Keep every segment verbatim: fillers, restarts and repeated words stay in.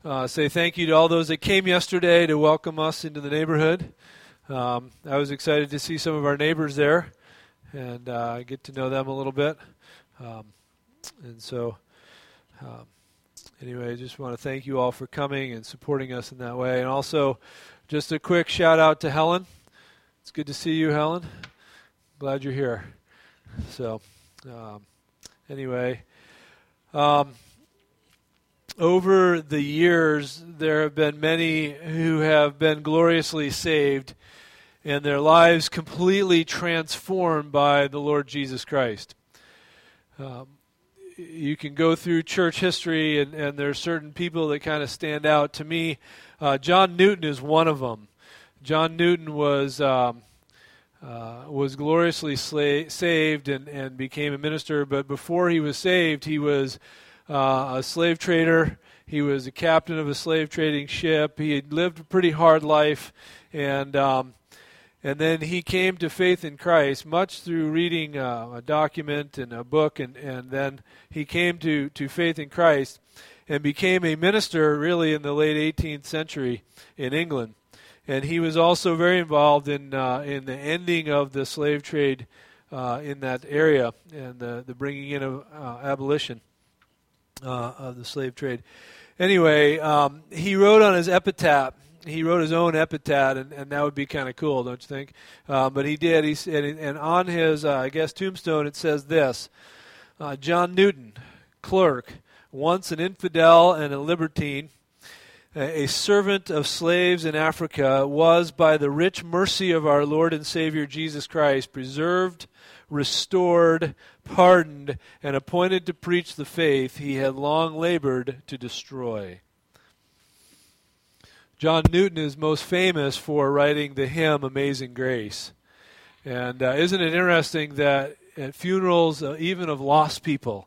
Uh, say thank you to all those that came yesterday to welcome us into the neighborhood. Um, I was excited to see some of our neighbors there and uh, get to know them a little bit. Um, and so, um, anyway, I just want to thank you all for coming and supporting us in that way. And also, just a quick shout out to Helen. It's good to see you, Helen. Glad you're here. So, um, anyway, um, over the years, there have been many who have been gloriously saved and their lives completely transformed by the Lord Jesus Christ. Um, you can go through church history, and, and there are certain people that kind of stand out. To me, uh, John Newton is one of them. John Newton was um, uh, was gloriously sla- saved and, and became a minister, but before he was saved, he was Uh, a slave trader. He was a captain of a slave trading ship. He had lived a pretty hard life, and um, and then he came to faith in Christ, much through reading uh, a document and a book, and, and then he came to, to faith in Christ and became a minister really in the late eighteenth century in England. And he was also very involved in uh, in the ending of the slave trade uh, in that area and the, the bringing in of uh, abolition. Uh, of the slave trade. Anyway, um, he wrote on his epitaph, he wrote his own epitaph, and, and that would be kind of cool, don't you think? Um, but he did, he said, and on his, uh, I guess, tombstone it says this, uh, John Newton, clerk, once an infidel and a libertine, a, a servant of slaves in Africa, was by the rich mercy of our Lord and Savior Jesus Christ preserved, restored, pardoned, and appointed to preach the faith he had long labored to destroy. John Newton is most famous for writing the hymn Amazing Grace. And uh, isn't it interesting that at funerals, uh, even of lost people,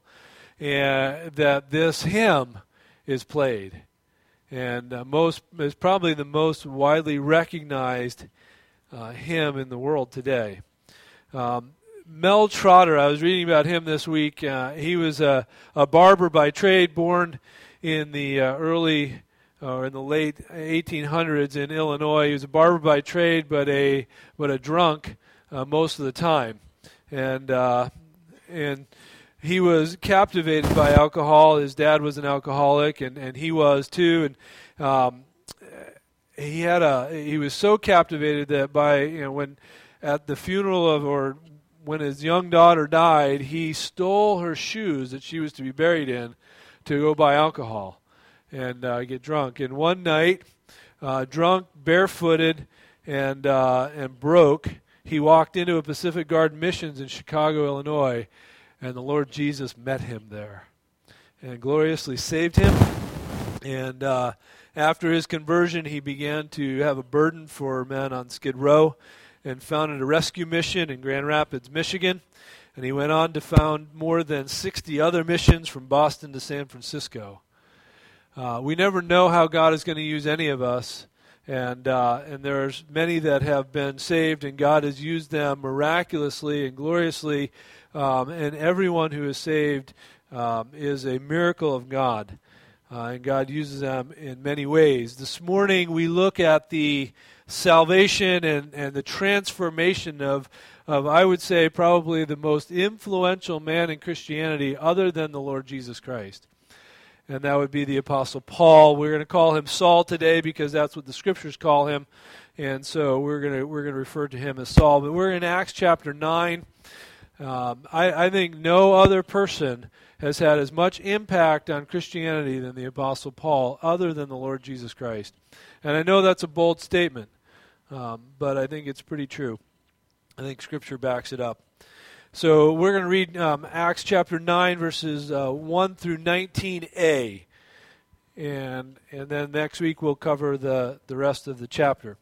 uh, that this hymn is played. And uh, most is probably the most widely recognized uh, hymn in the world today. Um, Mel Trotter, I was reading about him this week. Uh, he was a, a barber by trade, born in the uh, early or uh, in the late eighteen hundreds in Illinois. He was a barber by trade, but a but a drunk uh, most of the time, and uh, and he was captivated by alcohol. His dad was an alcoholic, and, and he was too. And um, he had a he was so captivated that by you know when at the funeral of or when his young daughter died, he stole her shoes that she was to be buried in to go buy alcohol and uh, get drunk. And one night, uh, drunk, barefooted, and uh, and broke, he walked into a Pacific Garden Missions in Chicago, Illinois, and the Lord Jesus met him there and gloriously saved him. And uh, after his conversion, he began to have a burden for men on Skid Row, and founded a rescue mission in Grand Rapids, Michigan. And he went on to found more than sixty other missions from Boston to San Francisco. Uh, we never know how God is going to use any of us. And uh, and there's many that have been saved, and God has used them miraculously and gloriously. Um, and everyone who is saved um, is a miracle of God. Uh, and God uses them in many ways. This morning we look at the salvation and, and the transformation of, of, I would say, probably the most influential man in Christianity other than the Lord Jesus Christ. And that would be the Apostle Paul. We're going to call him Saul today because that's what the Scriptures call him. And so we're going to we're going to refer to him as Saul. But we're in Acts chapter nine. Um, I, I think no other person has had as much impact on Christianity than the Apostle Paul, other than the Lord Jesus Christ. And I know that's a bold statement, um, but I think it's pretty true. I think Scripture backs it up. So we're going to read um, Acts chapter nine, verses uh, one through nineteen a. And and then next week we'll cover the, the rest of the chapter.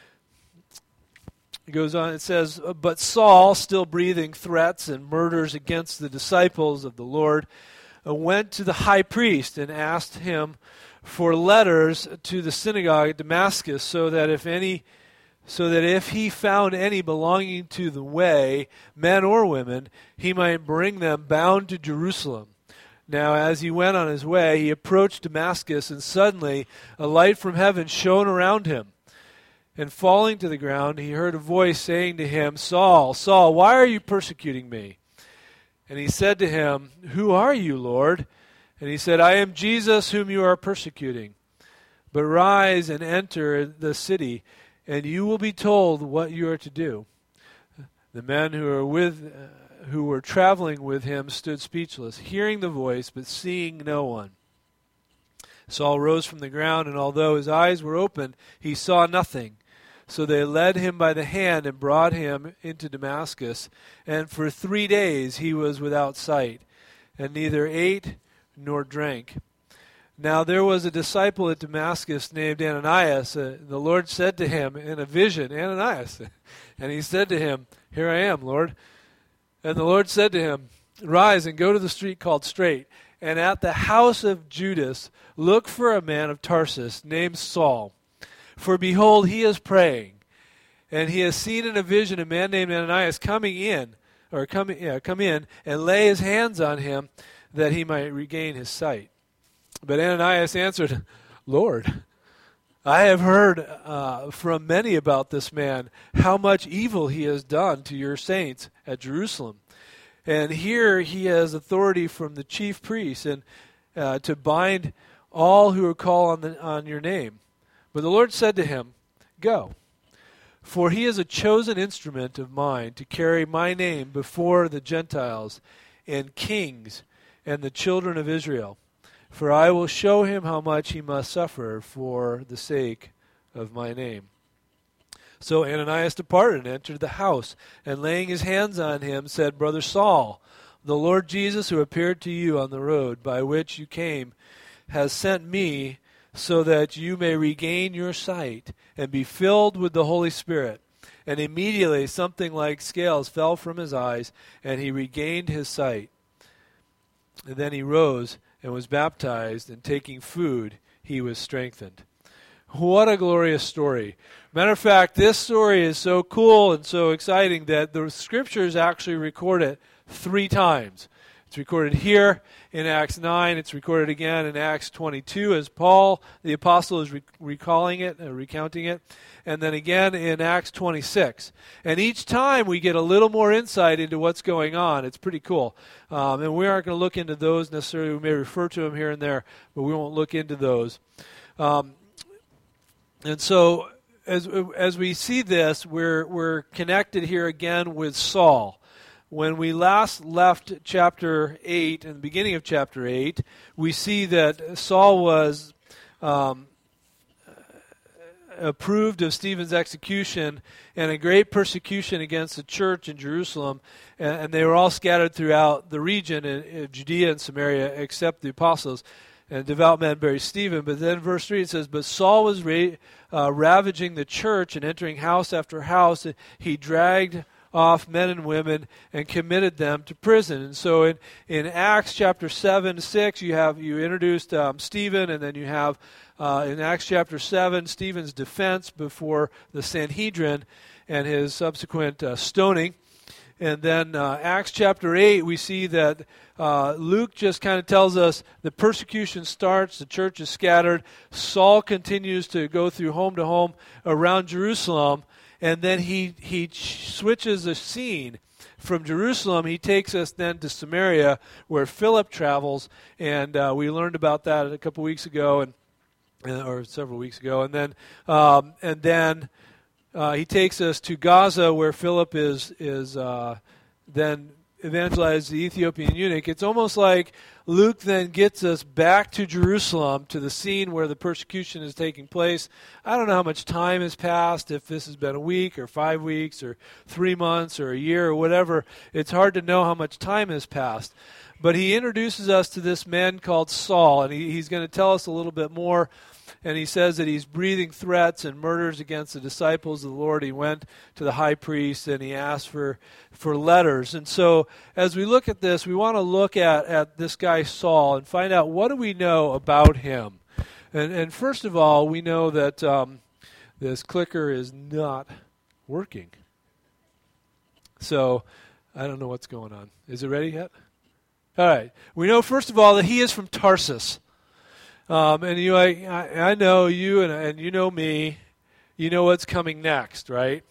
It goes on, it says, "But Saul, still breathing threats and murders against the disciples of the Lord, uh, went to the high priest and asked him for letters to the synagogue at Damascus, so that if any, so that if he found any belonging to the way, men or women, he might bring them bound to Jerusalem. Now, as he went on his way, he approached Damascus, and suddenly a light from heaven shone around him. And falling to the ground, he heard a voice saying to him, Saul, Saul, why are you persecuting me? And he said to him, Who are you, Lord? And he said, I am Jesus whom you are persecuting. But rise and enter the city, and you will be told what you are to do. The men who were with, uh, who were traveling with him stood speechless, hearing the voice, but seeing no one. Saul rose from the ground, and although his eyes were open, he saw nothing. So they led him by the hand and brought him into Damascus. And for three days he was without sight, and neither ate nor drank. Now there was a disciple at Damascus named Ananias. Uh, the Lord said to him in a vision, Ananias. And he said to him, Here I am, Lord. And the Lord said to him, Rise and go to the street called Straight, and at the house of Judas look for a man of Tarsus named Saul. For behold, he is praying, and he has seen in a vision a man named Ananias coming in, or come, yeah, come in, and lay his hands on him, that he might regain his sight. But Ananias answered, Lord, I have heard uh, from many about this man, how much evil he has done to your saints at Jerusalem. And here he has authority from the chief priests and uh, to bind all who call on, the, on your name. But the Lord said to him, Go, for he is a chosen instrument of mine to carry my name before the Gentiles and kings and the children of Israel. For I will show him how much he must suffer for the sake of my name. So Ananias departed and entered the house, and laying his hands on him, said, Brother Saul, the Lord Jesus, who appeared to you on the road by which you came, has sent me so that you may regain your sight and be filled with the Holy Spirit. And immediately something like scales fell from his eyes, and he regained his sight. And then he rose and was baptized, and taking food, he was strengthened. What a glorious story. Matter of fact, this story is so cool and so exciting that the Scriptures actually record it three times. It's recorded here in Acts nine. It's recorded again in Acts twenty-two as Paul, the apostle, is re- recalling it, uh, recounting it. And then again in Acts twenty-six. And each time we get a little more insight into what's going on. It's pretty cool. Um, and we aren't going to look into those necessarily. We may refer to them here and there, but we won't look into those. Um, and so as as we see this, we're we're connected here again with Saul. When we last left chapter eight, in the beginning of chapter eight, we see that Saul was um, approved of Stephen's execution and a great persecution against the church in Jerusalem, and, and they were all scattered throughout the region of Judea and Samaria except the apostles, and devout men buried Stephen. But then verse three it says, But Saul was ra- uh, ravaging the church and entering house after house, and he dragged off men and women and committed them to prison. And so in, in Acts chapter seven, six, you have you introduced um, Stephen, and then you have uh, in Acts chapter seven, Stephen's defense before the Sanhedrin and his subsequent uh, stoning. And then uh, Acts chapter eight, we see that uh, Luke just kind of tells us the persecution starts, the church is scattered, Saul continues to go through home to home around Jerusalem. And then he, he switches the scene. From Jerusalem, he takes us then to Samaria, where Philip travels, and uh, we learned about that a couple weeks ago, and or several weeks ago. And then um, and then uh, he takes us to Gaza, where Philip is is uh, then evangelized the Ethiopian eunuch. It's almost like Luke then gets us back to Jerusalem, to the scene where the persecution is taking place. I don't know how much time has passed, if this has been a week or five weeks or three months or a year or whatever. It's hard to know how much time has passed. But he introduces us to this man called Saul, and he, he's going to tell us a little bit more. And he says that he's breathing threats and murders against the disciples of the Lord. He went to the high priest and he asked for, for letters. And so as we look at this, we want to look at, at this guy Saul and find out what do we know about him. And, and first of all, we know that um, this clicker is not working. So I don't know what's going on. Is it ready yet? All right. We know, first of all, that he is from Tarsus. Um, and you, I, I know you, and, and you know me. You know what's coming next, right?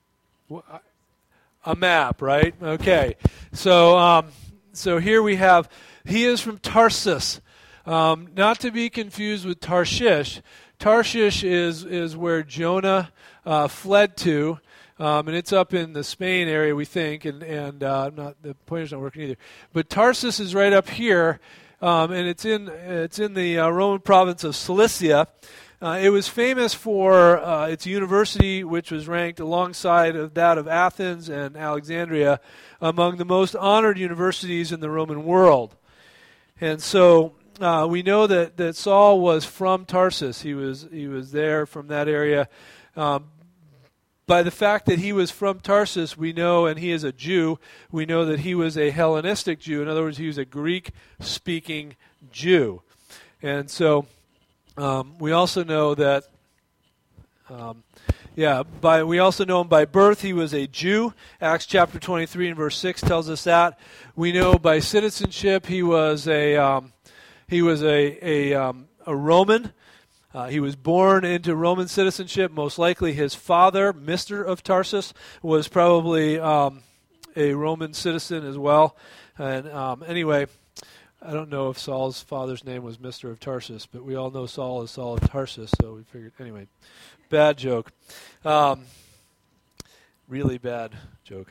A map, right? Okay. So, um, so here we have, he is from Tarsus. Um, not to be confused with Tarshish. Tarshish is, is where Jonah uh, fled to. Um, and it's up in the Spain area, we think, and and uh, not the pointer's not working either. But Tarsus is right up here, um, and it's in it's in the uh, Roman province of Cilicia. Uh, it was famous for uh, its university, which was ranked alongside of that of Athens and Alexandria among the most honored universities in the Roman world. And so uh, we know that, that Saul was from Tarsus. He was he was there from that area. Um, By the fact that he was from Tarsus, we know, and he is a Jew, we know that he was a Hellenistic Jew. In other words, he was a Greek-speaking Jew. And so um, we also know that, um, yeah, by we also know him by birth. He was a Jew. Acts chapter twenty-three and verse six tells us that. We know by citizenship he was a um, he was a a, um, a Roman. Uh, he was born into Roman citizenship. Most likely his father, Mister of Tarsus, was probably um, a Roman citizen as well. And um, anyway, I don't know if Saul's father's name was Mister of Tarsus, but we all know Saul is Saul of Tarsus, so we figured, anyway, bad joke. Um, really bad joke.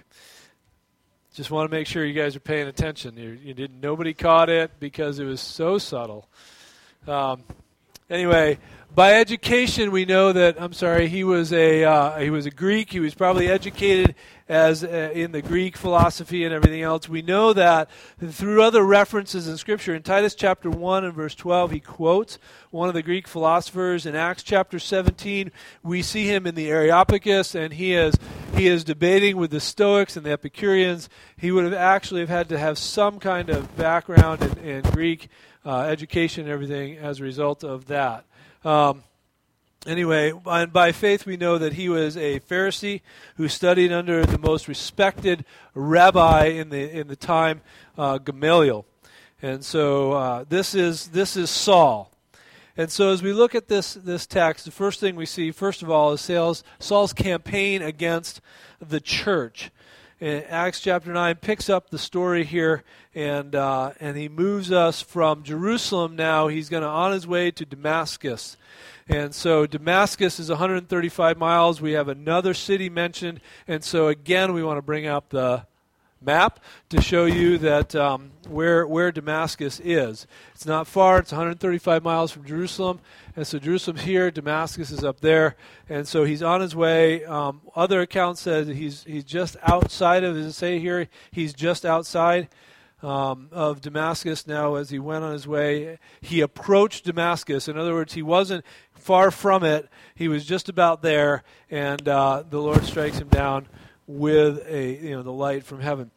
Just want to make sure you guys are paying attention. You, you didn't. Nobody caught it because it was so subtle. Um, Anyway, by education, we know that, I'm sorry, he was a uh, he was a Greek. He was probably educated as uh, in the Greek philosophy and everything else. We know that through other references in Scripture. In Titus chapter one and verse twelve, he quotes one of the Greek philosophers. In Acts chapter seventeen, we see him in the Areopagus, and he is he is debating with the Stoics and the Epicureans. He would have actually have had to have some kind of background in, in Greek Uh, education and everything as a result of that. Um, anyway, and by faith we know that he was a Pharisee who studied under the most respected rabbi in the in the time, uh, Gamaliel. And so uh, this is this is Saul. And so as we look at this this text, the first thing we see, first of all, is Saul's, Saul's campaign against the church. And Acts chapter nine picks up the story here, and uh, and he moves us from Jerusalem now. He's going to on his way to Damascus. And so Damascus is one hundred thirty-five miles. We have another city mentioned. And so again, we want to bring up the map to show you that um, where where Damascus is. It's not far. It's one hundred thirty-five miles from Jerusalem. And so Jerusalem's here, Damascus is up there, and so he's on his way. Um, other accounts says that he's he's just outside of, does it say here, he's just outside um, of Damascus now as he went on his way. He approached Damascus. In other words, he wasn't far from it. He was just about there, and uh, the Lord strikes him down with a you know the light from heaven.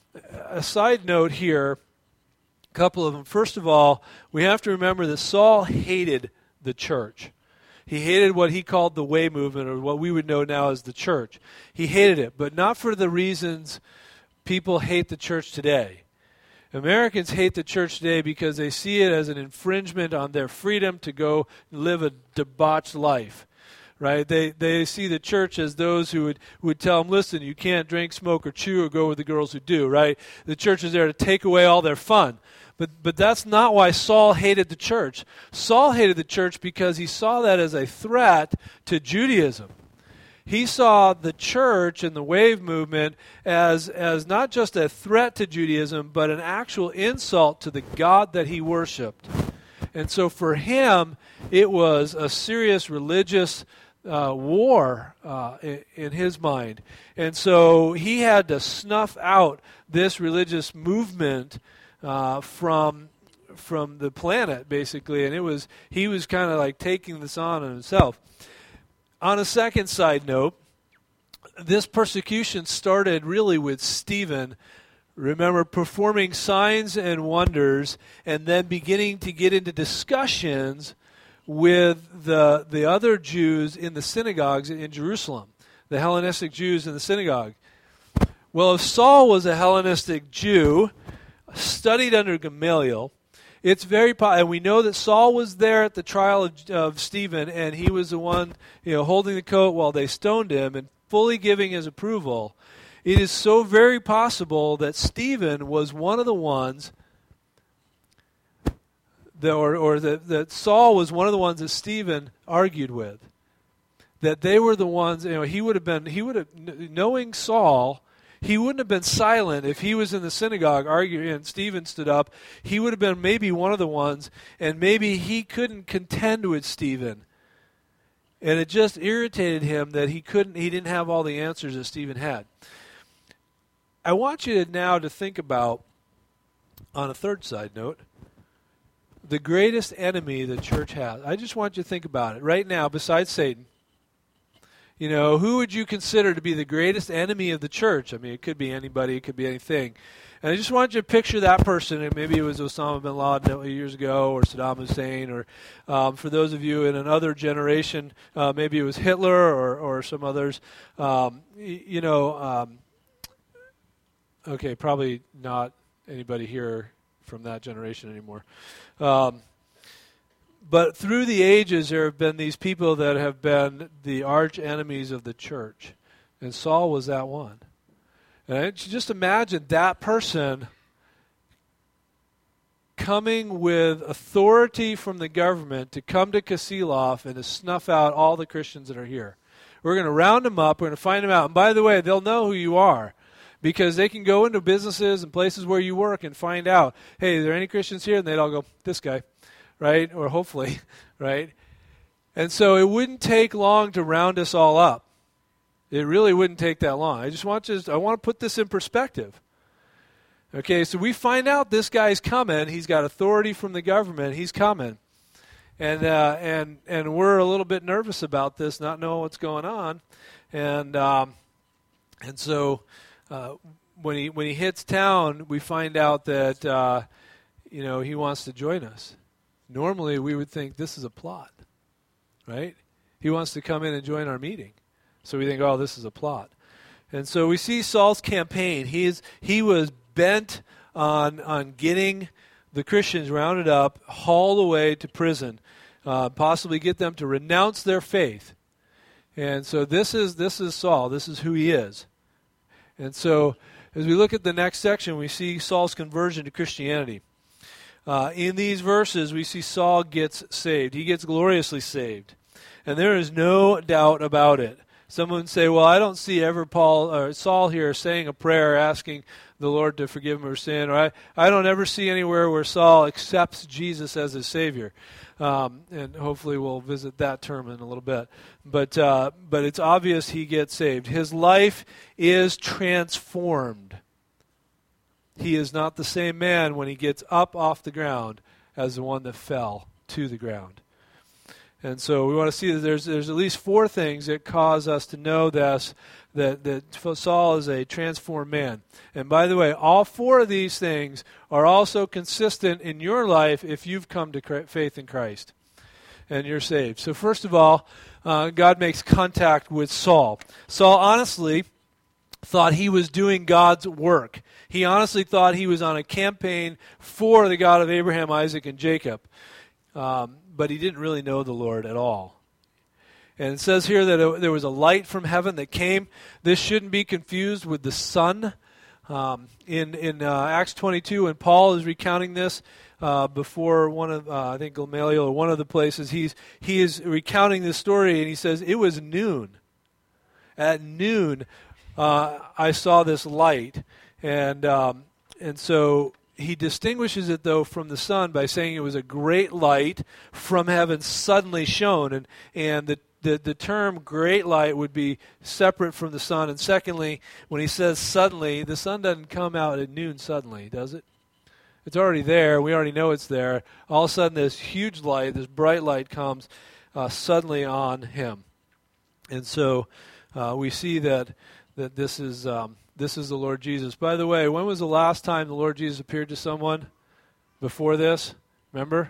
A side note here, a couple of them. First of all, we have to remember that Saul hated the church. He hated what he called the way movement, or what we would know now as the church. He hated it, but not for the reasons people hate the church today. Americans hate the church today because they see it as an infringement on their freedom to go live a debauched life. Right? They they see the church as those who would, would tell them, listen, you can't drink, smoke, or chew, or go with the girls who do, right? The church is there to take away all their fun. But but that's not why Saul hated the church. Saul hated the church because he saw that as a threat to Judaism. He saw the church and the wave movement as, as not just a threat to Judaism, but an actual insult to the God that he worshipped. And so for him, it was a serious religious uh, war uh, in, in his mind. And so he had to snuff out this religious movement uh, from from the planet, basically. And it was he was kind of like taking this on himself. On a second side note, this persecution started really with Stephen. Remember, performing signs and wonders, and then beginning to get into discussions with the the other Jews in the synagogues in Jerusalem, the Hellenistic Jews in the synagogue. Well, if Saul was a Hellenistic Jew, studied under Gamaliel, it's very po- and we know that Saul was there at the trial of, of Stephen, and he was the one, you know, holding the coat while they stoned him and fully giving his approval. It is so very possible that Stephen was one of the ones, that, or, or that, that Saul was one of the ones that Stephen argued with. That they were the ones, you know, he would have been, he would have, knowing Saul, he wouldn't have been silent if he was in the synagogue arguing and Stephen stood up. He would have been maybe one of the ones, and maybe he couldn't contend with Stephen. And it just irritated him that he couldn't, he didn't have all the answers that Stephen had. I want you to now to think about, on a third side note, the greatest enemy the church has. I just want you to think about it. Right now, besides Satan, you know, who would you consider to be the greatest enemy of the church? I mean, it could be anybody, it could be anything. And I just want you to picture that person, and maybe it was Osama bin Laden years ago, or Saddam Hussein, or um, for those of you in another generation, uh, maybe it was Hitler or, or some others. Um, y- you know, um, okay, probably not anybody here from that generation anymore. Um But through the ages, there have been these people that have been the arch enemies of the church. And Saul was that one. And just imagine that person coming with authority from the government to come to Kasilof and to snuff out all the Christians that are here. We're going to round them up. We're going to find them out. And by the way, they'll know who you are, because they can go into businesses and places where you work and find out, hey, are there any Christians here? And they'd all go, this guy. Right? Or hopefully, right? And so it wouldn't take long to round us all up. It really wouldn't take that long. I just want to, I want to put this in perspective. Okay, so we find out this guy's coming. He's got authority from the government. He's coming. And uh, and and we're a little bit nervous about this, not knowing what's going on. And um, and so uh, when he when he hits town, we find out that uh, you know, he wants to join us. Normally, we would think this is a plot, right? He wants to come in and join our meeting. So we think, oh, this is a plot. And so we see Saul's campaign. He is he was bent on on getting the Christians rounded up, hauled away to prison, uh, possibly get them to renounce their faith. And so this is this is Saul. This is who he is. And so as we look at the next section, we see Saul's conversion to Christianity. Uh, in these verses, we see Saul gets saved. He gets gloriously saved. And there is no doubt about it. Someone would say, well, I don't see ever Paul or Saul here saying a prayer asking the Lord to forgive him of sin. Or I, I don't ever see anywhere where Saul accepts Jesus as his Savior. Um, and hopefully we'll visit that term in a little bit. But, uh, but it's obvious he gets saved. His life is transformed. He is not the same man when he gets up off the ground as the one that fell to the ground. And so we want to see that there's there's at least four things that cause us to know this, that, that Saul is a transformed man. And by the way, all four of these things are also consistent in your life if you've come to faith in Christ and you're saved. So first of all, uh, God makes contact with Saul. Saul honestly thought he was doing God's work. He honestly thought he was on a campaign for the God of Abraham, Isaac, and Jacob. Um, but he didn't really know the Lord at all. And it says here that it, there was a light from heaven that came. This shouldn't be confused with the sun. Um, in in uh, Acts twenty-two, when Paul is recounting this uh, before one of, uh, I think Gamaliel or one of the places, he's he is recounting this story, and he says, it was noon. At noon, uh, I saw this light. And um, and so he distinguishes it, though, from the sun by saying it was a great light from heaven suddenly shone. And and the, the, the term great light would be separate from the sun. And secondly, when he says suddenly, the sun doesn't come out at noon suddenly, does it? It's already there. We already know it's there. All of a sudden, this huge light, this bright light comes uh, suddenly on him. And so uh, we see that that this is... Um, This is the Lord Jesus. By the way, when was the last time the Lord Jesus appeared to someone before this? Remember?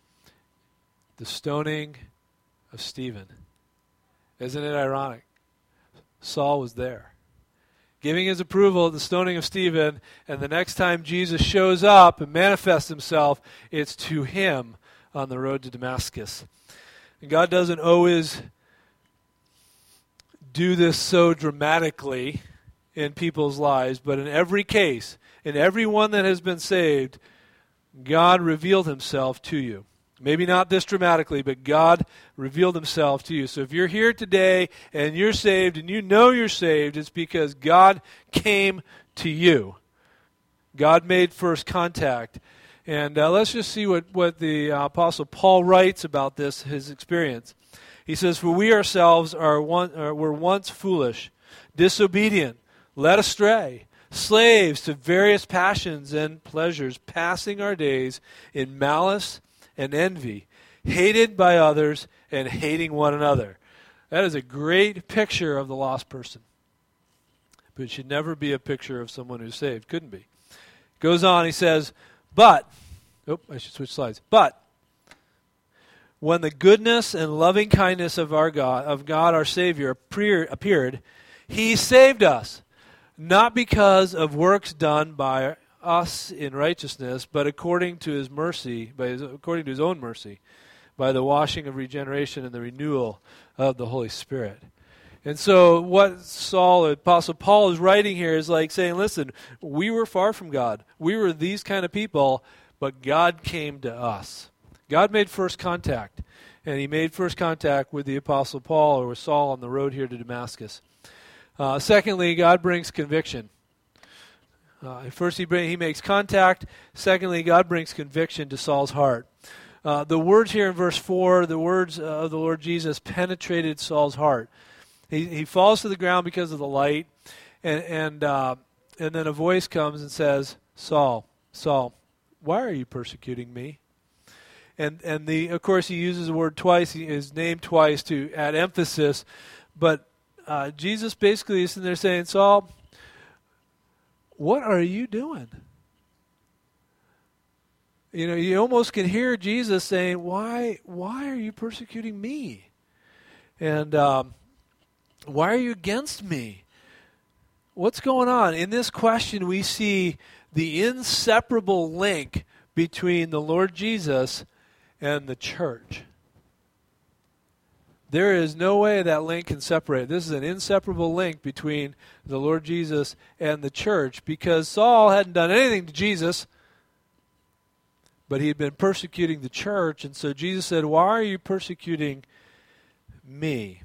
The stoning of Stephen. Isn't it ironic? Saul was there. giving his approval at the stoning of Stephen, and the next time Jesus shows up and manifests himself, it's to him on the road to Damascus. And God doesn't always do this so dramatically in people's lives, but in every case, in every one that has been saved, God revealed himself to you. Maybe not this dramatically, but God revealed himself to you. So if you're here today and you're saved and you know you're saved, it's because God came to you. God made first contact. And uh, let's just see what, what the uh, Apostle Paul writes about this, his experience. He says, "For we ourselves are one, uh, were once foolish, disobedient, led astray, slaves to various passions and pleasures, passing our days in malice and envy, hated by others and hating one another." That is a great picture of the lost person. But it should never be a picture of someone who's saved. Couldn't be. Goes on, he says, but, oh, I should switch slides. But, when the goodness and loving kindness of our God, of God our Savior appeared, he saved us, not because of works done by us in righteousness, but according to his mercy, by his, according to his own mercy, by the washing of regeneration and the renewal of the Holy Spirit. And so what Saul, Apostle Paul, is writing here is like saying, listen, we were far from God. We were these kind of people, but God came to us. God made first contact, and he made first contact with the Apostle Paul, or with Saul, on the road here to Damascus. Uh, secondly, God brings conviction. Uh, first, he, bring, he makes contact. Secondly, God brings conviction to Saul's heart. Uh, the words here in verse four, the words of the Lord Jesus penetrated Saul's heart. He, he falls to the ground because of the light, and and uh, and then a voice comes and says, "Saul, Saul, why are you persecuting me?" And and the of course he uses the word twice, he is named twice to add emphasis, but uh, Jesus basically is in there saying, "Saul, what are you doing?" You know, you almost can hear Jesus saying, "Why, why are you persecuting me? And um, why are you against me? What's going on?" In this question, we see the inseparable link between the Lord Jesus and the church. There is no way that link can separate. This is an inseparable link between the Lord Jesus and the church, because Saul hadn't done anything to Jesus, but he had been persecuting the church, and so Jesus said, "Why are you persecuting me?"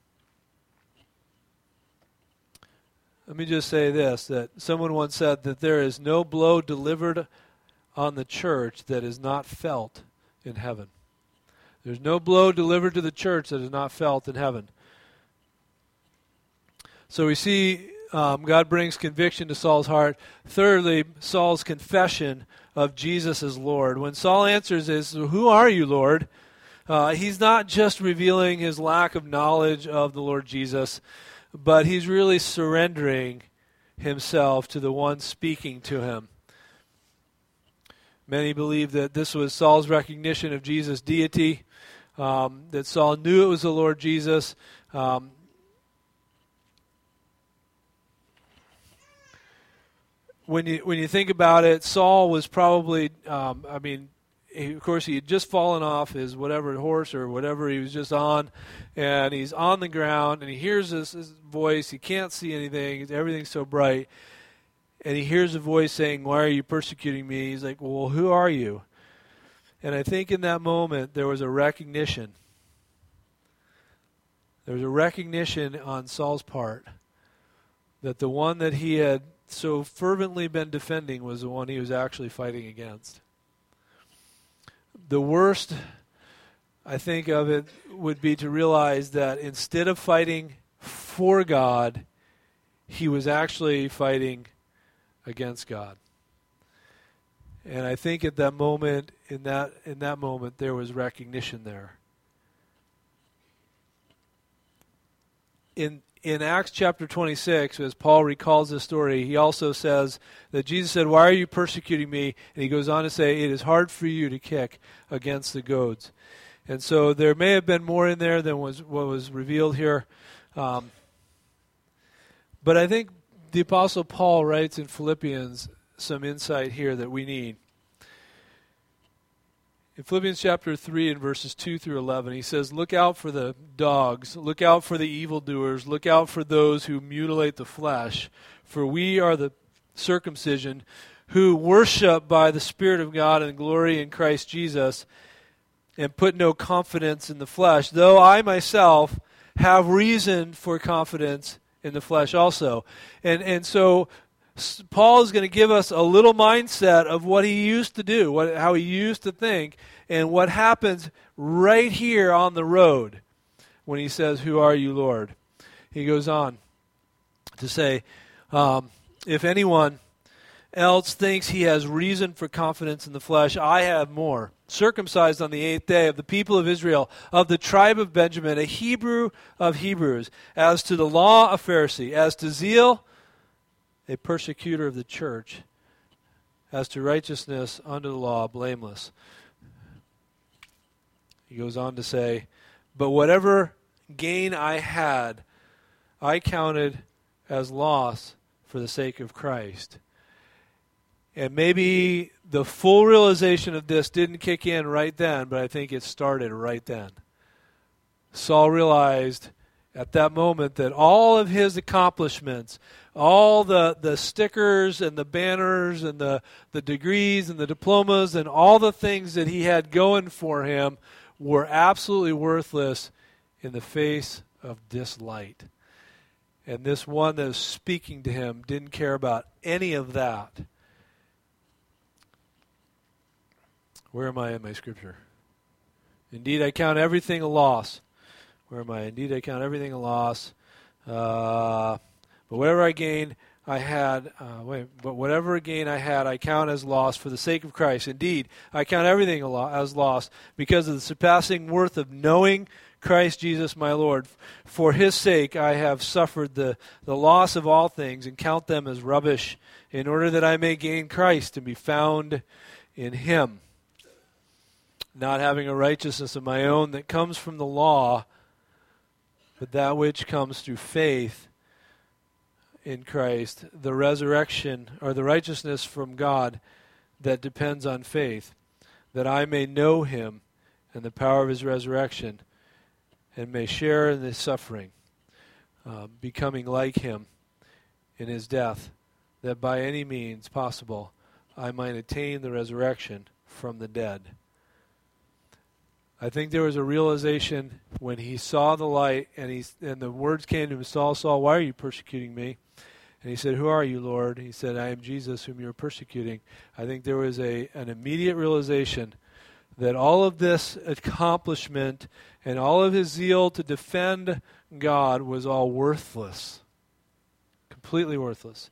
Let me just say this, that someone once said that there is no blow delivered on the church that is not felt in heaven. There's no blow delivered to the church that is not felt in heaven. So we see um, God brings conviction to Saul's heart. Thirdly, Saul's confession of Jesus as Lord. When Saul answers this, "Who are you, Lord?" Uh, he's not just revealing his lack of knowledge of the Lord Jesus, but he's really surrendering himself to the one speaking to him. Many believe that this was Saul's recognition of Jesus' deity, um, that Saul knew it was the Lord Jesus. Um, when you when you think about it, Saul was probably, um, I mean, he, of course, he had just fallen off his whatever horse or whatever he was just on, and he's on the ground, and he hears this, this voice. He can't see anything. Everything's so bright. And he hears a voice saying, "Why are you persecuting me?" He's like, "Well, who are you?" And I think in that moment there was a recognition. There was a recognition on Saul's part that the one that he had so fervently been defending was the one he was actually fighting against. The worst, I think, of it would be to realize that instead of fighting for God, he was actually fighting against God. And I think at that moment, in that in that moment, there was recognition there. In in Acts chapter twenty-six, as Paul recalls this story, he also says that Jesus said, "Why are you persecuting me?" And he goes on to say, "It is hard for you to kick against the goads." And so there may have been more in there than was what was revealed here. Um, but I think the Apostle Paul writes in Philippians some insight here that we need. In Philippians chapter three and verses two through eleven, he says, "Look out for the dogs, look out for the evildoers, look out for those who mutilate the flesh, for we are the circumcision who worship by the Spirit of God and glory in Christ Jesus and put no confidence in the flesh, though I myself have reason for confidence in the flesh also." And and so Paul is going to give us a little mindset of what he used to do, what, how he used to think, and what happens right here on the road when he says, "Who are you, Lord?" He goes on to say, um, if anyone else thinks he has reason for confidence in the flesh, I have more. Circumcised on the eighth day, of the people of Israel, of the tribe of Benjamin, a Hebrew of Hebrews, as to the law, a Pharisee, as to zeal, a persecutor of the church, as to righteousness under the law, blameless. He goes on to say, but whatever gain I had, I counted as loss for the sake of Christ. And maybe the full realization of this didn't kick in right then, but I think it started right then. Saul realized at that moment that all of his accomplishments, all the, the stickers and the banners and the, the degrees and the diplomas and all the things that he had going for him were absolutely worthless in the face of this light. And this one that was speaking to him didn't care about any of that. Where am I in my scripture? Indeed, I count everything a loss. Where am I? Indeed, I count everything a loss. Uh, but whatever I gain, I had. Uh, wait, but whatever gain I had, I count as loss for the sake of Christ. Indeed, I count everything a lo- as loss because of the surpassing worth of knowing Christ Jesus, my Lord. For His sake, I have suffered the the loss of all things and count them as rubbish, in order that I may gain Christ and be found in Him, not having a righteousness of my own that comes from the law, but that which comes through faith in Christ, the resurrection, or the righteousness from God that depends on faith, that I may know Him and the power of His resurrection, and may share in His suffering, uh, becoming like Him in His death, that by any means possible I might attain the resurrection from the dead. I think there was a realization when he saw the light, and he and the words came to him, Saul, Saul, why are you persecuting me? And he said, who are you, Lord? He said, I am Jesus whom you are persecuting. I think there was a an immediate realization that all of this accomplishment and all of his zeal to defend God was all worthless. Completely worthless.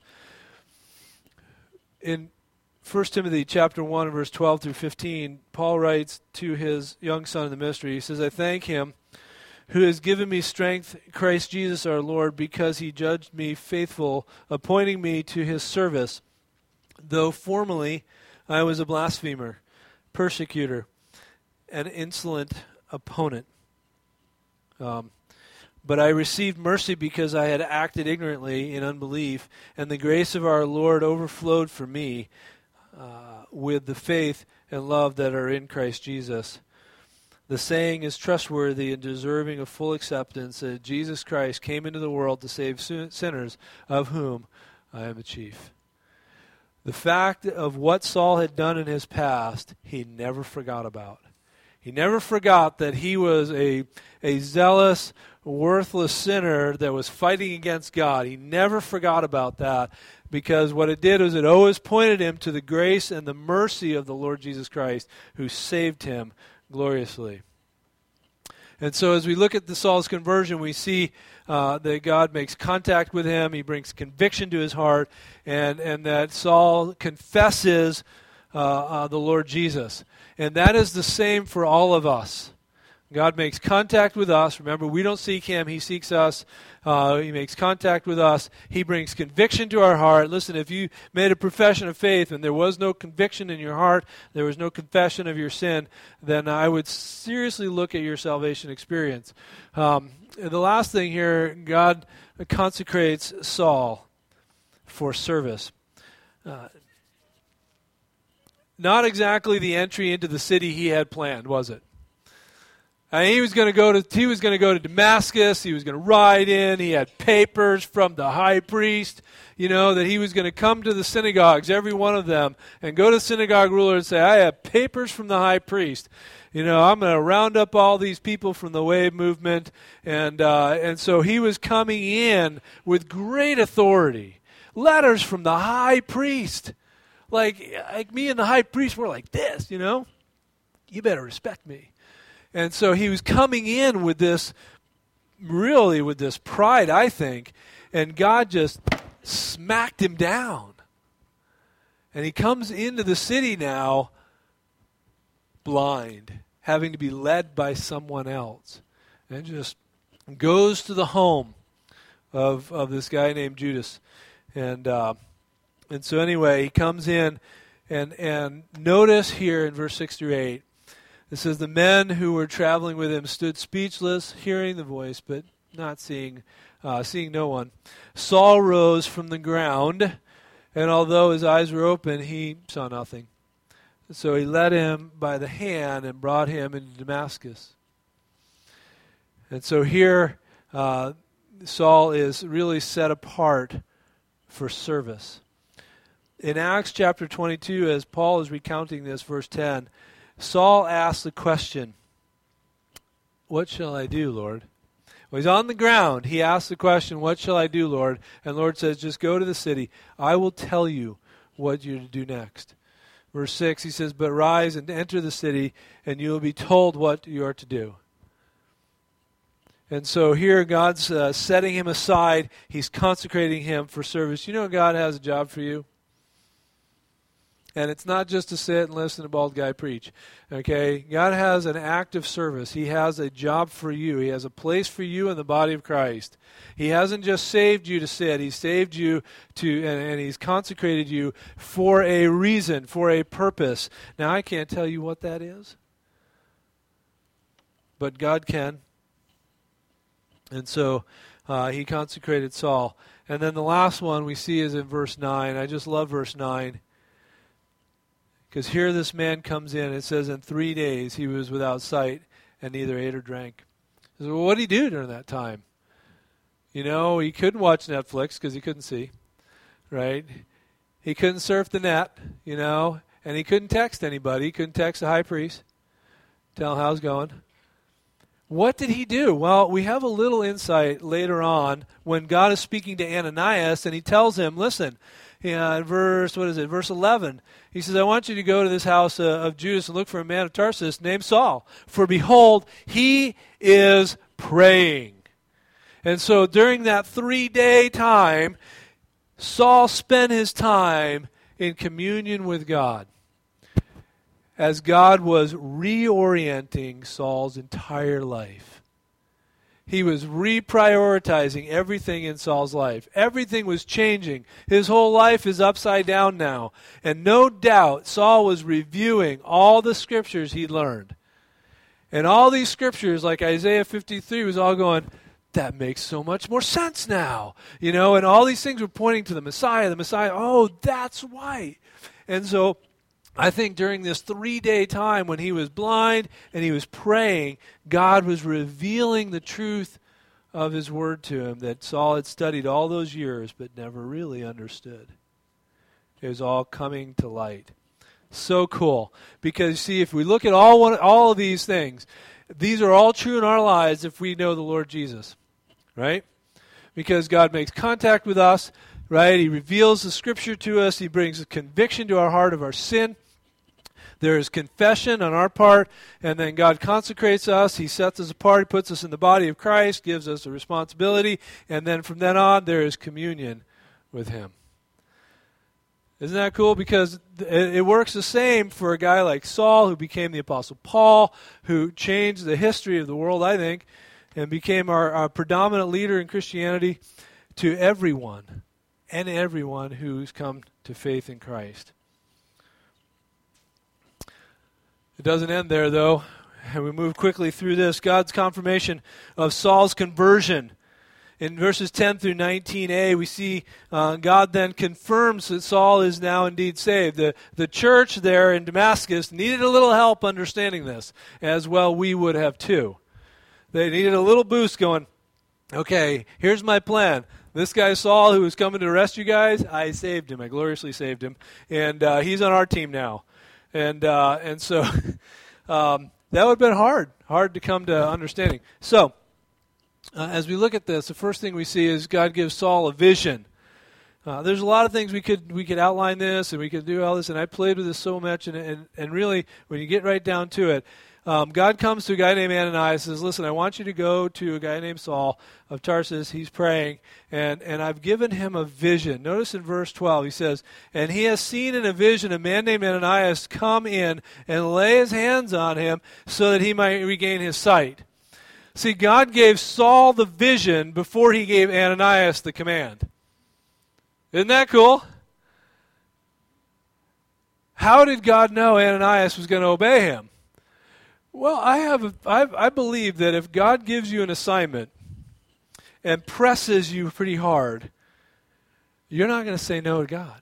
In First Timothy chapter one, verse twelve through fifteen, Paul writes to his young son in the ministry, he says, I thank Him who has given me strength, Christ Jesus our Lord, because He judged me faithful, appointing me to His service, though formerly I was a blasphemer, persecutor, an insolent opponent. Um, but I received mercy because I had acted ignorantly in unbelief, and the grace of our Lord overflowed for me, Uh, with the faith and love that are in Christ Jesus. The saying is trustworthy and deserving of full acceptance that Jesus Christ came into the world to save sinners, of whom I am the chief. The fact of what Saul had done in his past, he never forgot about. He never forgot that he was a, a zealous, worthless sinner that was fighting against God. He never forgot about that, because what it did was it always pointed him to the grace and the mercy of the Lord Jesus Christ, who saved him gloriously. And so as we look at the Saul's conversion, we see uh, that God makes contact with him. He brings conviction to his heart, and, and that Saul confesses uh, uh, the Lord Jesus. And that is the same for all of us. God makes contact with us. Remember, we don't seek Him. He seeks us. Uh, he makes contact with us. He brings conviction to our heart. Listen, if you made a profession of faith and there was no conviction in your heart, there was no confession of your sin, then I would seriously look at your salvation experience. Um, the last thing here, God consecrates Saul. for service. Uh, not exactly the entry into the city he had planned, was it? And he was going to go to he was going to go to Damascus. He was going to ride in. He had papers from the high priest, you know, that he was going to come to the synagogues, every one of them, and go to the synagogue ruler and say, "I have papers from the high priest. You know, I'm going to round up all these people from the Wave movement." And uh, and so he was coming in with great authority. Letters from the high priest, like like me and the high priest were like this, you know. You better respect me. And so he was coming in with this, really with this pride, I think, and God just smacked him down. And he comes into the city now blind, having to be led by someone else, and just goes to the home of of this guy named Judas. And uh, and so anyway, he comes in, and and notice here in verse six through eight, it says, the men who were traveling with him stood speechless, hearing the voice, but not seeing, uh, seeing no one. Saul rose from the ground, and although his eyes were open, he saw nothing. So he led him by the hand and brought him into Damascus. And so here, uh, Saul is really set apart for service. In Acts chapter twenty-two, as Paul is recounting this, verse ten, Saul asked the question, "What shall I do, Lord?" Well, he's on the ground. He asks the question, "What shall I do, Lord?" And the Lord says, "Just go to the city. I will tell you what you're to do next." Verse six, he says, "But rise and enter the city, and you will be told what you are to do." And so here God's uh, setting him aside. He's consecrating him for service. You know God has a job for you? And it's not just to sit and listen to a bald guy preach. Okay? God has an active service. He has a job for you. He has a place for you in the body of Christ. He hasn't just saved you to sit. He's saved you to, and, and He's consecrated you for a reason, for a purpose. Now, I can't tell you what that is, but God can. And so uh, He consecrated Saul. And then the last one we see is in verse nine. I just love verse nine. Because here this man comes in, it says in three days he was without sight and neither ate or drank. So, well, what did he do during that time? You know, he couldn't watch Netflix because he couldn't see, right? He couldn't surf the net, you know, and he couldn't text anybody. He couldn't text the high priest, tell him how it's going. What did he do? Well, we have a little insight later on when God is speaking to Ananias, and he tells him, listen, yeah, in verse, what is it, verse eleven, he says, I want you to go to this house uh, of Judas and look for a man of Tarsus named Saul. For behold, he is praying. And so during that three-day time, Saul spent his time in communion with God as God was reorienting Saul's entire life. He was reprioritizing everything in Saul's life. Everything was changing. His whole life is upside down now. And no doubt, Saul was reviewing all the scriptures he'd learned. And all these scriptures, like Isaiah fifty-three, was all going, that makes so much more sense now. You know, and all these things were pointing to the Messiah, the Messiah. Oh, that's right. And so I think during this three-day time when he was blind and he was praying, God was revealing the truth of his word to him that Saul had studied all those years but never really understood. It was all coming to light. So cool. Because, see, if we look at all one, all of these things, these are all true in our lives if we know the Lord Jesus, right? Because God makes contact with us, right? He reveals the Scripture to us. He brings a conviction to our heart of our sin. There is confession on our part, and then God consecrates us. He sets us apart. He puts us in the body of Christ, gives us a responsibility, and then from then on, there is communion with Him. Isn't that cool? Because it works the same for a guy like Saul, who became the Apostle Paul, who changed the history of the world, I think, and became our, our predominant leader in Christianity, to everyone and everyone who's come to faith in Christ. It doesn't end there, though. And we move quickly through this. God's confirmation of Saul's conversion In verses ten through nineteen a, we see uh, God then confirms that Saul is now indeed saved. The, the church there in Damascus needed a little help understanding this, as well we would have too. They needed a little boost going, okay, here's my plan. This guy Saul, who was coming to arrest you guys, I saved him. I gloriously saved him. And uh, he's on our team now. And uh, and so um, that would have been hard, hard to come to understanding. So, Uh, as we look at this, the first thing we see is God gives Saul a vision. Uh, there's a lot of things we could we could outline this, and we could do all this, and I played with this so much, and and, and really, when you get right down to it, um, God comes to a guy named Ananias and says, listen, I want you to go to a guy named Saul of Tarsus. He's praying, and, and I've given him a vision. Notice in verse twelve, he says, and he has seen in a vision a man named Ananias come in and lay his hands on him so that he might regain his sight. See, God gave Saul the vision before he gave Ananias the command. Isn't that cool? How did God know Ananias was going to obey him? Well, I have a, I, I believe that if God gives you an assignment and presses you pretty hard, you're not going to say no to God.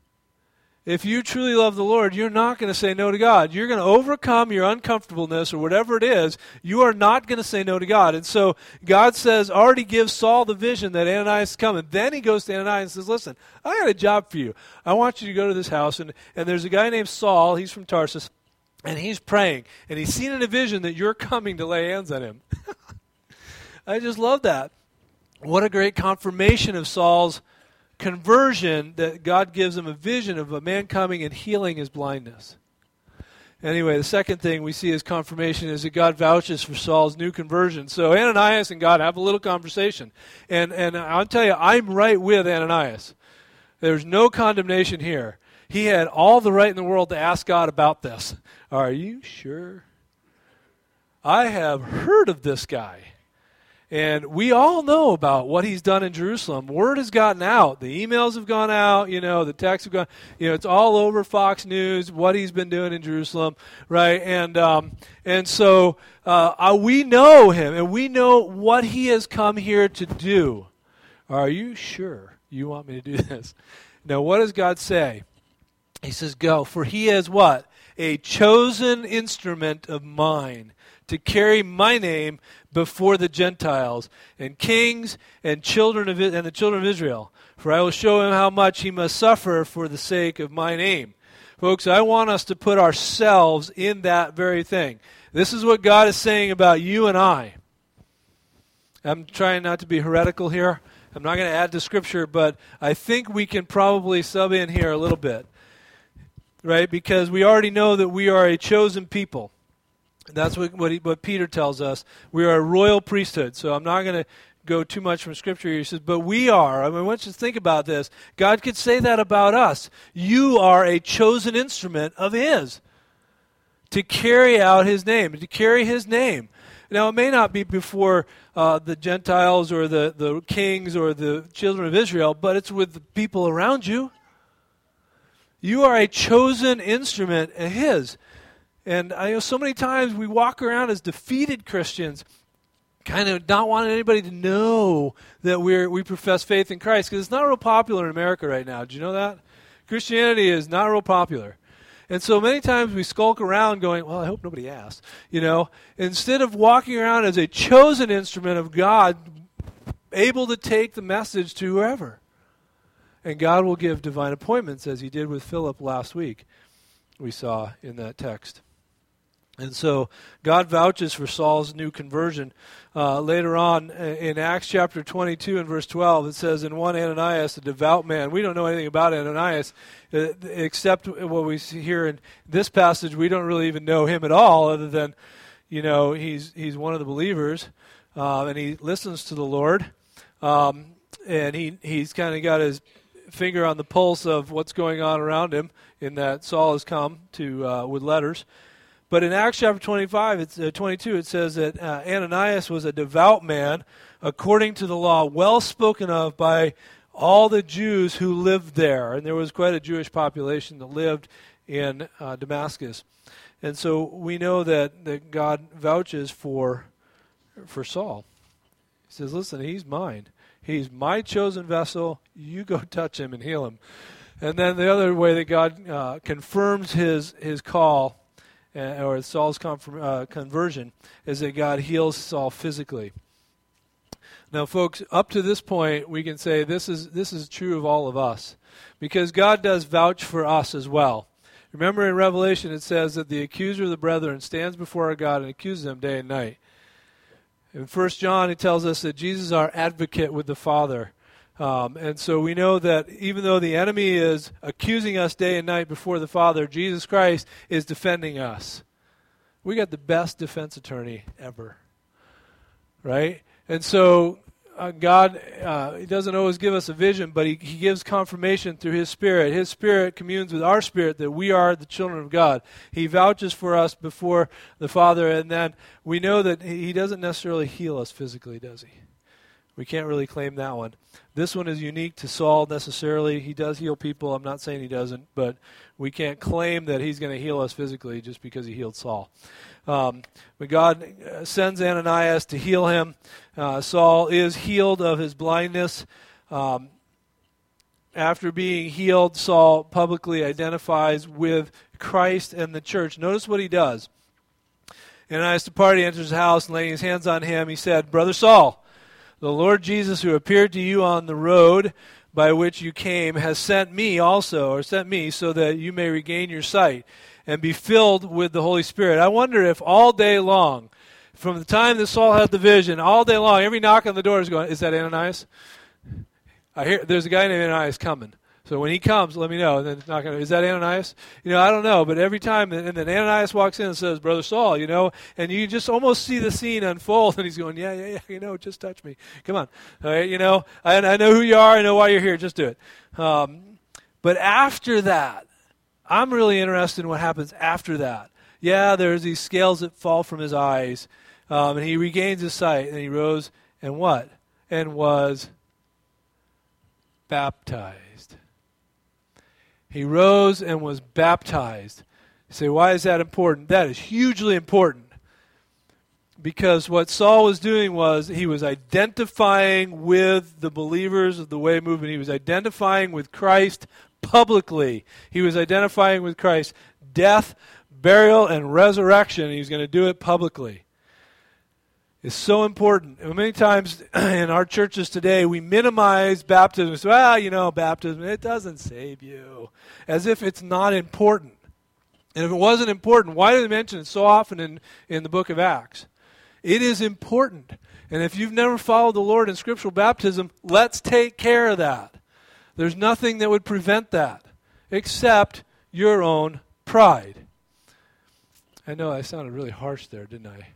If you truly love the Lord, you're not going to say no to God. You're going to overcome your uncomfortableness or whatever it is. You are not going to say no to God. And so God says, already gives Saul the vision that Ananias is coming. Then he goes to Ananias and says, listen, I got a job for you. I want you to go to this house. And, and there's a guy named Saul. He's from Tarsus. And he's praying. And he's seen in a vision that you're coming to lay hands on him. I just love that. What a great confirmation of Saul's conversion, that God gives him a vision of a man coming and healing his blindness. Anyway, the second thing we see as confirmation is that God vouches for Saul's new conversion. So Ananias and God have a little conversation. And, and I'll tell you, I'm right with Ananias. There's no condemnation here. He had all the right in the world to ask God about this. Are you sure? I have heard of this guy. And we all know about what he's done in Jerusalem. Word has gotten out. The emails have gone out. You know, the texts have gone. You know, it's all over Fox News what he's been doing in Jerusalem, right? And um, and so uh, we know him, and we know what he has come here to do. Are you sure you want me to do this? Now, what does God say? He says, "Go, for he is what? A chosen instrument of mine, to carry my name before the Gentiles and kings and children of and the children of Israel. For I will show him how much he must suffer for the sake of my name." Folks, I want us to put ourselves in that very thing. This is what God is saying about you and I. I'm trying not to be heretical here. I'm not going to add to Scripture, but I think we can probably sub in here a little bit, right? Because we already know that we are a chosen people. That's what what, he, what Peter tells us. We are a royal priesthood. So I'm not going to go too much from Scripture here. He says, but we are. I mean, I want you to think about this. God could say that about us. You are a chosen instrument of His to carry out His name, to carry His name. Now, it may not be before uh, the Gentiles or the, the kings or the children of Israel, but it's with the people around you. You are a chosen instrument of His. And I know so many times we walk around as defeated Christians, kind of not wanting anybody to know that we're we profess faith in Christ, because it's not real popular in America right now. Do you know that? Christianity is not real popular. And so many times we skulk around going, well, I hope nobody asks. You know, instead of walking around as a chosen instrument of God, able to take the message to whoever. And God will give divine appointments, as He did with Philip last week, we saw in that text. And so God vouches for Saul's new conversion. Uh, later on in Acts chapter twenty-two and verse twelve, it says, "And one Ananias, a devout man." We don't know anything about Ananias uh, except what we see here in this passage. We don't really even know him at all, other than, you know, he's he's one of the believers, uh, and he listens to the Lord, um, and he he's kind of got his finger on the pulse of what's going on around him, in that Saul has come to uh, with letters. But in Acts chapter twenty-five, it's uh, twenty-two, it says that uh, Ananias was a devout man, according to the law, well spoken of by all the Jews who lived there. And there was quite a Jewish population that lived in uh, Damascus. And so we know that, that God vouches for for Saul. He says, listen, he's mine. He's my chosen vessel. You go touch him and heal him. And then the other way that God uh, confirms his his call, uh, or Saul's confirm, uh, conversion, is that God heals Saul physically. Now, folks, up to this point, we can say this is this is true of all of us, because God does vouch for us as well. Remember in Revelation it says that the accuser of the brethren stands before our God and accuses them day and night. In First John it tells us that Jesus is our advocate with the Father. Um, and so we know that even though the enemy is accusing us day and night before the Father, Jesus Christ is defending us. We got the best defense attorney ever, right? And so uh, God, uh, he doesn't always give us a vision, but he, he gives confirmation through his Spirit. His Spirit communes with our spirit that we are the children of God. He vouches for us before the Father, and then we know that he doesn't necessarily heal us physically, does he? We can't really claim that one. This one is unique to Saul necessarily. He does heal people. I'm not saying he doesn't, but we can't claim that he's going to heal us physically just because he healed Saul. Um, but God sends Ananias to heal him. Uh, Saul is healed of his blindness. Um, after being healed, Saul publicly identifies with Christ and the church. Notice what he does. Ananias departed, enters his house, and laying his hands on him, he said, Brother Saul, the Lord Jesus, who appeared to you on the road by which you came, has sent me also, or sent me, so that you may regain your sight and be filled with the Holy Spirit. I wonder if all day long, from the time that Saul had the vision, all day long, every knock on the door is going, is that Ananias? I hear there's a guy named Ananias coming. So when he comes, let me know. And then knock on, is that Ananias? You know, I don't know. But every time, and then Ananias walks in and says, Brother Saul, you know, and you just almost see the scene unfold. And he's going, yeah, yeah, yeah, you know, just touch me. Come on. All right, you know, I, I know who you are. I know why you're here. Just do it. Um, but after that, I'm really interested in what happens after that. Yeah, there's these scales that fall from his eyes. Um, and he regains his sight. And he rose and what? And was baptized. He rose and was baptized. You say, why is that important? That is hugely important. Because what Saul was doing was he was identifying with the believers of the Way movement. He was identifying with Christ publicly. He was identifying with Christ's death, burial, and resurrection. He was going to do it publicly. It's so important. And many times in our churches today, we minimize baptism. So, well, you know, baptism, it doesn't save you. As if it's not important. And if it wasn't important, why do they mention it so often in, in the book of Acts? It is important. And if you've never followed the Lord in scriptural baptism, let's take care of that. There's nothing that would prevent that except your own pride. I know I sounded really harsh there, didn't I?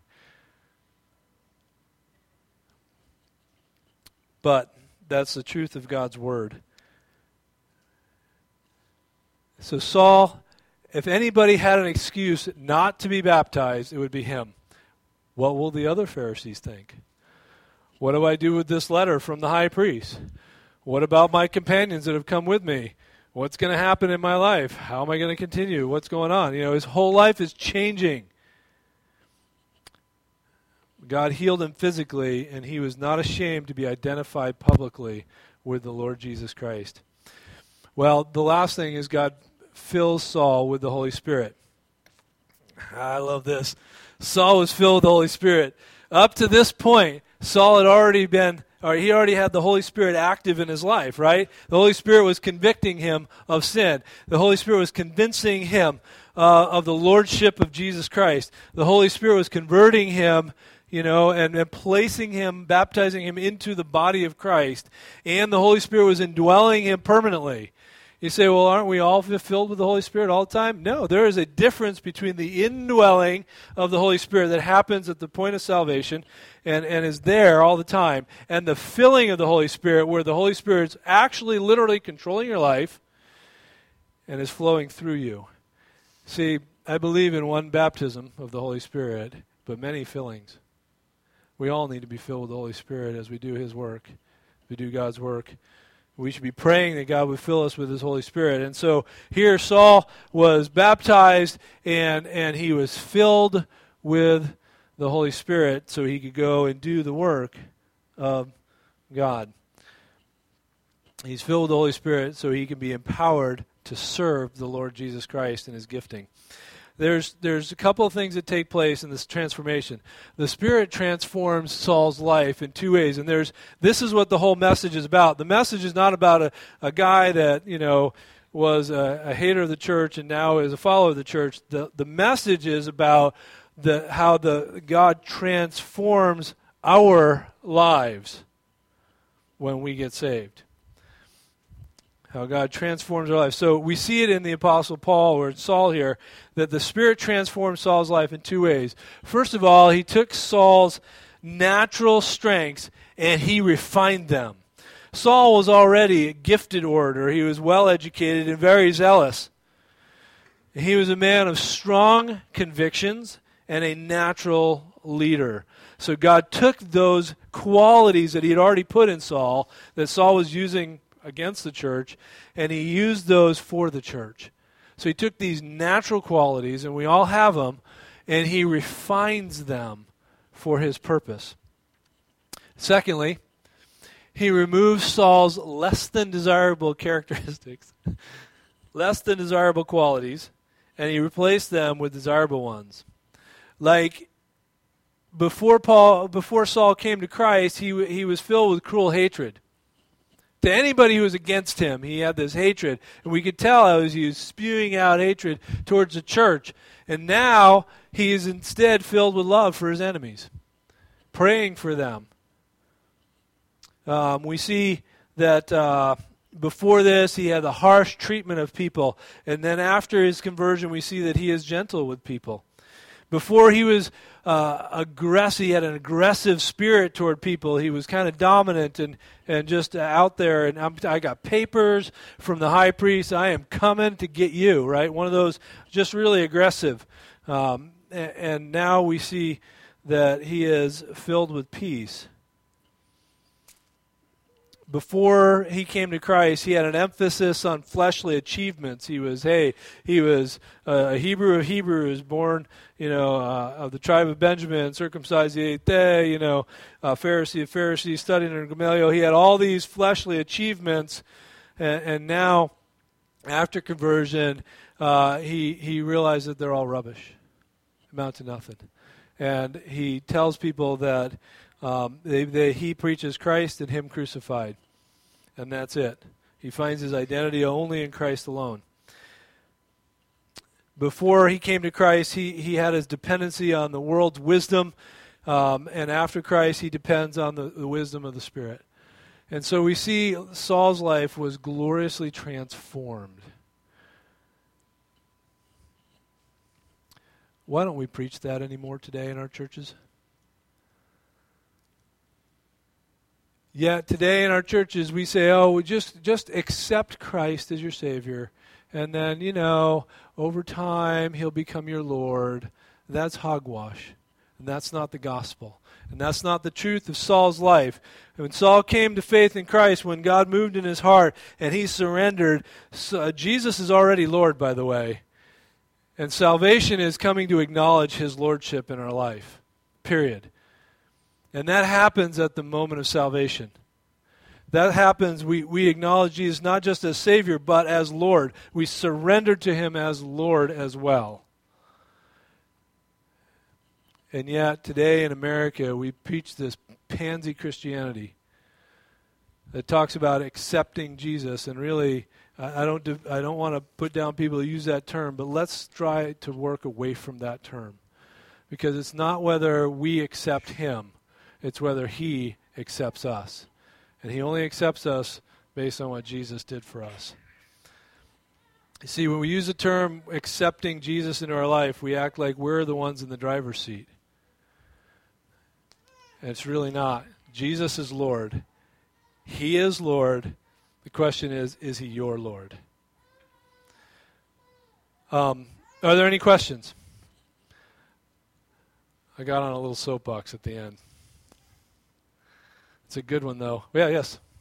But that's the truth of God's word. So Saul, if anybody had an excuse not to be baptized, it would be him. What will the other Pharisees think? What do I do with this letter from the high priest? What about my companions that have come with me? What's going to happen in my life? How am I going to continue? What's going on? You know, his whole life is changing. God healed him physically, and he was not ashamed to be identified publicly with the Lord Jesus Christ. Well, the last thing is God fills Saul with the Holy Spirit. I love this. Saul was filled with the Holy Spirit. Up to this point, Saul had already been, or he already had the Holy Spirit active in his life, right? The Holy Spirit was convicting him of sin. The Holy Spirit was convincing him uh, of the lordship of Jesus Christ. The Holy Spirit was converting him, you know, and, and placing him, baptizing him into the body of Christ. And the Holy Spirit was indwelling him permanently. You say, well, aren't we all filled with the Holy Spirit all the time? No, there is a difference between the indwelling of the Holy Spirit that happens at the point of salvation and, and is there all the time, and the filling of the Holy Spirit where the Holy Spirit's actually literally controlling your life and is flowing through you. See, I believe in one baptism of the Holy Spirit, but many fillings. We all need to be filled with the Holy Spirit as we do His work, as we do God's work. We should be praying that God would fill us with His Holy Spirit. And so here Saul was baptized and, and he was filled with the Holy Spirit so he could go and do the work of God. He's filled with the Holy Spirit so he can be empowered to serve the Lord Jesus Christ in his gifting. There's there's a couple of things that take place in this transformation. The Spirit transforms Saul's life in two ways, and there's this is what the whole message is about. The message is not about a, a guy that, you know, was a, a hater of the church and now is a follower of the church. The the message is about the how the God transforms our lives when we get saved. How God transforms our lives. So we see it in the Apostle Paul, or Saul here, that the Spirit transformed Saul's life in two ways. First of all, he took Saul's natural strengths and he refined them. Saul was already a gifted orator. He was well educated and very zealous. He was a man of strong convictions and a natural leader. So God took those qualities that he had already put in Saul, that Saul was using against the church, and he used those for the church. So he took these natural qualities, and we all have them, and he refines them for his purpose. Secondly, he removes Saul's less than desirable characteristics, less than desirable qualities, and he replaced them with desirable ones. Like before Paul, before Saul came to Christ, he he was filled with cruel hatred. To anybody who was against him, he had this hatred. And we could tell as he was spewing out hatred towards the church. And now he is instead filled with love for his enemies, praying for them. Um, we see that uh, before this, he had the harsh treatment of people. And then after his conversion, we see that he is gentle with people. Before he was uh, aggressive, he had an aggressive spirit toward people. He was kind of dominant and, and just out there. And I'm, I got papers from the high priest. I am coming to get you, right? One of those just really aggressive. Um, and, and now we see that he is filled with peace. Before he came to Christ, he had an emphasis on fleshly achievements. He was, hey, he was a Hebrew of Hebrews, born, you know, uh, of the tribe of Benjamin, circumcised the eighth day, you know, uh, Pharisee of Pharisees, studying under Gamaliel. He had all these fleshly achievements, and, and now, after conversion, uh, he he realized that they're all rubbish, amount to nothing, and he tells people that um, they, they, he preaches Christ and Him crucified. And that's it. He finds his identity only in Christ alone. Before he came to Christ, he, he had his dependency on the world's wisdom. Um, and after Christ, he depends on the, the wisdom of the Spirit. And so we see Saul's life was gloriously transformed. Why don't we preach that anymore today in our churches? Yet today in our churches we say, oh, we just, just accept Christ as your Savior. And then, you know, over time He'll become your Lord. That's hogwash. And that's not the gospel. And that's not the truth of Saul's life. And when Saul came to faith in Christ, when God moved in his heart and he surrendered, so, Jesus is already Lord, by the way. And salvation is coming to acknowledge His Lordship in our life. Period. And that happens at the moment of salvation. That happens, we, we acknowledge Jesus not just as Savior, but as Lord. We surrender to Him as Lord as well. And yet, today in America, we preach this pansy Christianity that talks about accepting Jesus. And really, I, I don't do, I don't want to put down people who use that term, but let's try to work away from that term. Because it's not whether we accept Him. It's whether He accepts us. And He only accepts us based on what Jesus did for us. You see, when we use the term accepting Jesus into our life, we act like we're the ones in the driver's seat. And it's really not. Jesus is Lord. He is Lord. The question is, is He your Lord? Um, are there any questions? I got on a little soapbox at the end. It's a good one, though. Yeah, yes.